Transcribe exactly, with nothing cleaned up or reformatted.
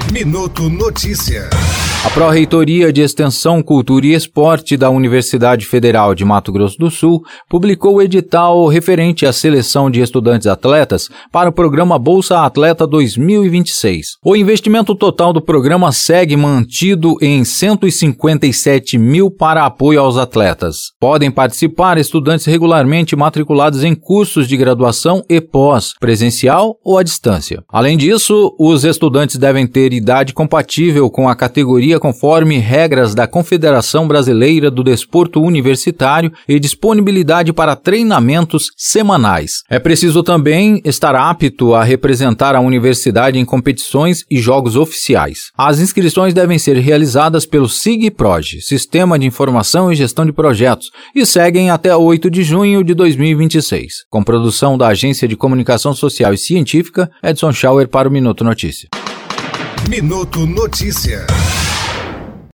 Minuto Notícia. A Pró-Reitoria de Extensão, Cultura e Esporte da Universidade Federal de Mato Grosso do Sul publicou o edital referente à seleção de estudantes atletas para o programa Bolsa Atleta dois mil e vinte e seis. O investimento total do programa segue mantido em cento e cinquenta e sete mil para apoio aos atletas. Podem participar estudantes regularmente matriculados em cursos de graduação e pós, presencial ou à distância. Além disso, os estudantes devem ter idade compatível com a categoria conforme regras da Confederação Brasileira do Desporto Universitário e disponibilidade para treinamentos semanais. É preciso também estar apto a representar a universidade em competições e jogos oficiais. As inscrições devem ser realizadas pelo SIGPROG, Sistema de Informação e Gestão de Projetos, e seguem até oito de junho de dois mil e vinte e seis. Com produção da Agência de Comunicação Social e Científica, Edson Schauer para o Minuto Notícia. Minuto Notícia.